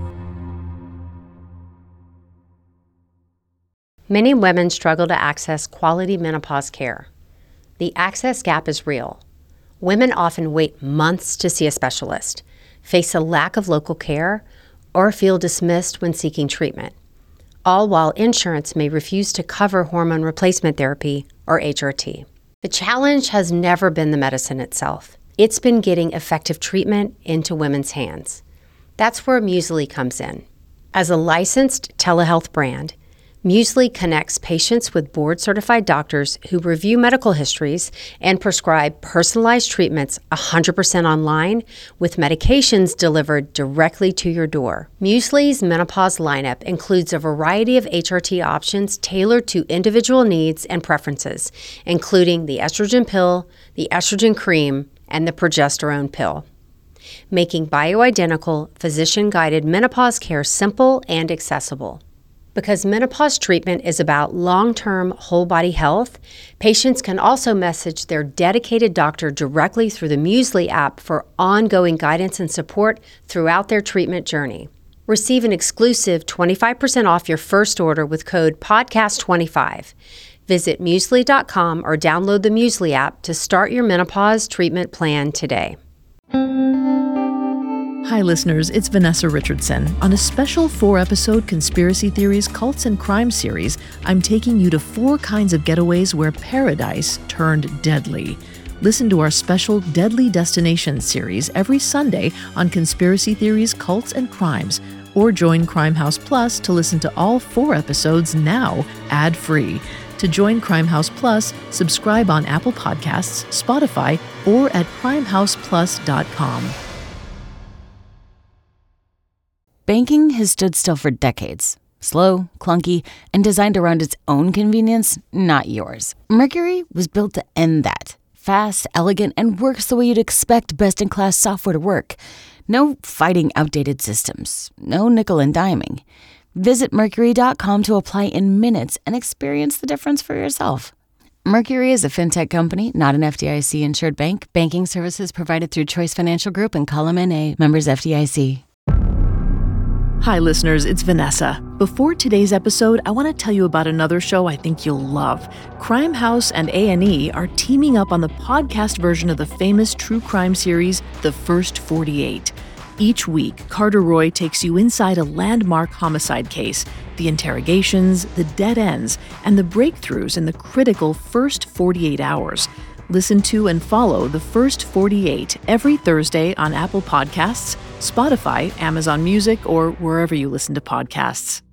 Many women struggle to access quality menopause care. The access gap is real. Women often wait months to see a specialist, face a lack of local care, or feel dismissed when seeking treatment, all while insurance may refuse to cover hormone replacement therapy, or H R T. The challenge has never been the medicine itself. It's been getting effective treatment into women's hands. That's where Musely comes in. As a licensed telehealth brand, Muesli connects patients with board-certified doctors who review medical histories and prescribe personalized treatments one hundred percent online with medications delivered directly to your door. Muesli's menopause lineup includes a variety of H R T options tailored to individual needs and preferences, including the estrogen pill, the estrogen cream, and the progesterone pill, making bioidentical, physician-guided menopause care simple and accessible. Because menopause treatment is about long-term whole-body health, patients can also message their dedicated doctor directly through the Muesli app for ongoing guidance and support throughout their treatment journey. Receive an exclusive twenty-five percent off your first order with code podcast twenty-five. Visit Muesli dot com or download the Muesli app to start your menopause treatment plan today. Hi, listeners, it's Vanessa Richardson. On a special four-episode Conspiracy Theories, Cults, and Crime series, I'm taking you to four kinds of getaways where paradise turned deadly. Listen to our special Deadly Destinations series every Sunday on Conspiracy Theories, Cults, and Crimes, or join Crime House Plus to listen to all four episodes now, ad-free. To join Crime House Plus, subscribe on Apple Podcasts, Spotify, or at crime house plus dot com. Banking has stood still for decades. Slow, clunky, and designed around its own convenience, not yours. Mercury was built to end that. Fast, elegant, and works the way you'd expect best-in-class software to work. No fighting outdated systems. No nickel and diming. Visit Mercury dot com to apply in minutes and experience the difference for yourself. Mercury is a fintech company, not an F D I C-insured bank. Banking services provided through Choice Financial Group and Column N A, members F D I C. Hi, listeners, it's Vanessa. Before today's episode, I want to tell you about another show I think you'll love. Crime House and A and E are teaming up on the podcast version of the famous true crime series, The First forty-eight. Each week, Carter Roy takes you inside a landmark homicide case, the interrogations, the dead ends, and the breakthroughs in the critical first forty-eight hours. Listen to and follow The First forty-eight every Thursday on Apple Podcasts, Spotify, Amazon Music, or wherever you listen to podcasts.